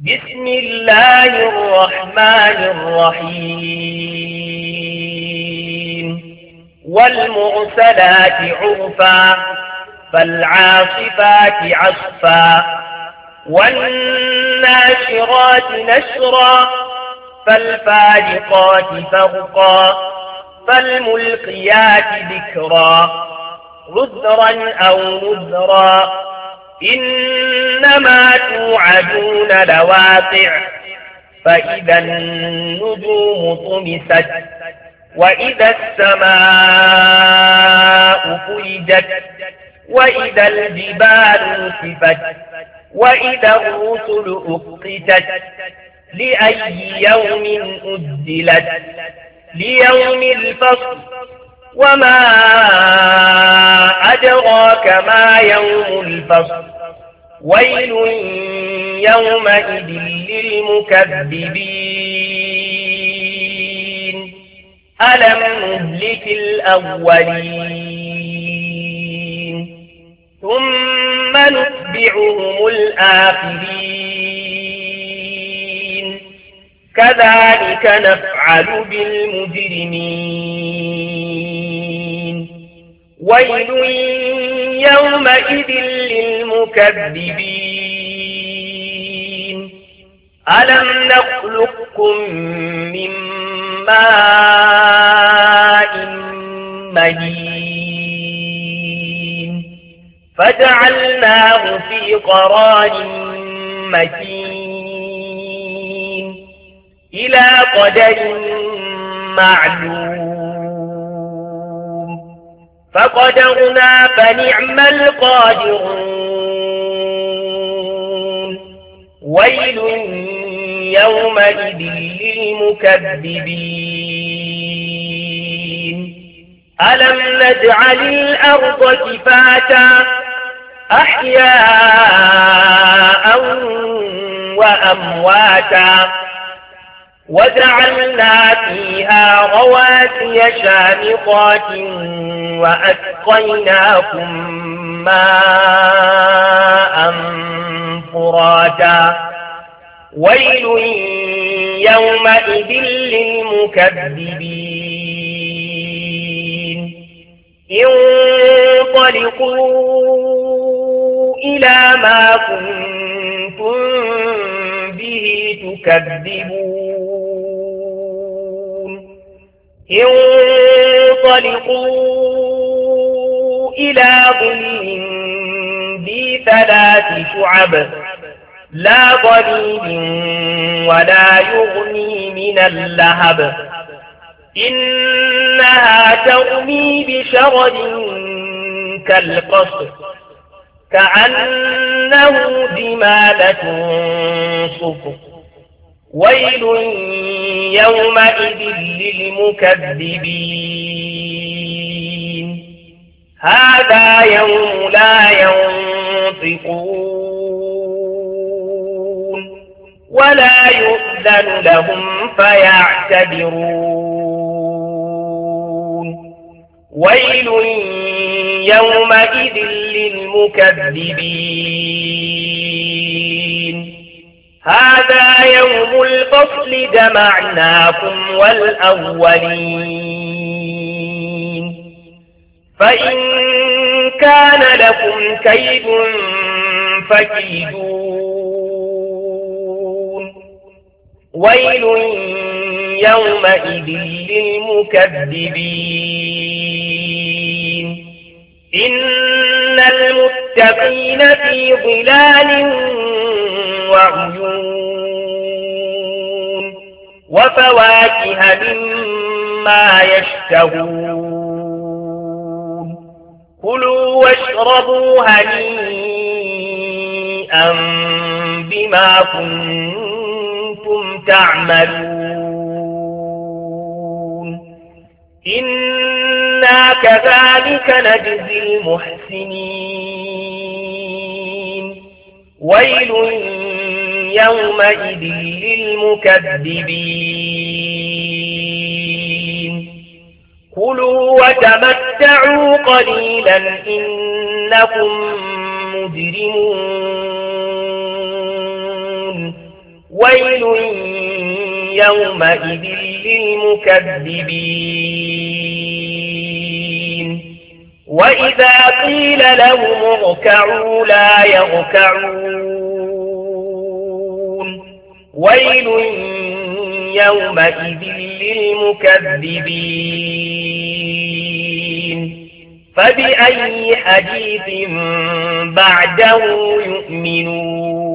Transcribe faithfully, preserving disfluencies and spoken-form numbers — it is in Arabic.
بسم الله الرحمن الرحيم والمرسلات عرفا فالعاصفات عصفا والناشرات نشرا فالفارقات فرقا فالملقيات ذكرا عذرا أو نذرا إنما توعدون لواقع فإذا النجوم طمست وإذا السماء فرجت وإذا الجبال نسفت وإذا الرسل أقتت لأي يوم أجلت ليوم الفصل وما أدراك ما يوم الفصل ويل يومئذ للمكذبين ألم نهلك الأولين ثم نتبعهم الآخرين كذلك نفعل بالمجرمين ويل يومئذ للمكذبين ألم نخلقكم من ماء مهين فجعلناه في قرار مكين إلى قدر معلوم فقدرنا فنعم القادرون ويل يومئذ للمكذبين ألم نجعل الأرض كفاتا أحياء وأمواتا وجعلنا فيها رواسي شامخات وأسقيناكم ماء فراتا ويل يومئذ للمكذبين انطلقوا إلى ما كنتم به تكذبون انطلقوا إلى ظل ذي ثلاث شعب لا ظليل ولا يغني من اللهب إنها ترمي بشرر كالقصر كأنه جمالة صفر ويل يومئذ للمكذبين هذا يوم لا ينطقون ولا يؤذن لهم فيعتذرون ويل يومئذ للمكذبين هذا يوم الفصل جمعناكم والأولين فإن كان لكم كيد فكيدون ويل يومئذ للمكذبين إن المتقين في ظلال وعيون وفواكه مما يشتهون كلوا واشربوا هنيئا بما كنتم تعملون إنا كذلك نجزي المحسنين ويل يومئذ للمكذبين كلوا وتمتعوا قليلا إنكم مجرمون ويل يومئذ للمكذبين وإذا قيل لهم اركعوا لا يركعون ويل يومئذ للمكذبين فبأي حديث بعده يؤمنون